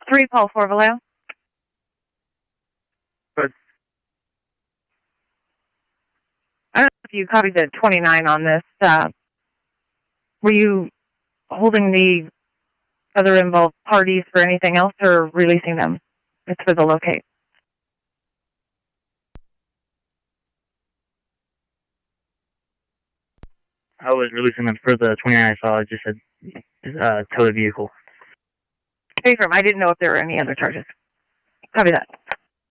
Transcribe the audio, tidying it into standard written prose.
3 Paul 4 Vallejo. But I don't know if you copied the 29 on this. Were you holding the other involved parties for anything else or releasing them? It's for the locate. I was releasing them for the 29 I saw. I just said tow the vehicle. I didn't know if there were any other charges. Copy that.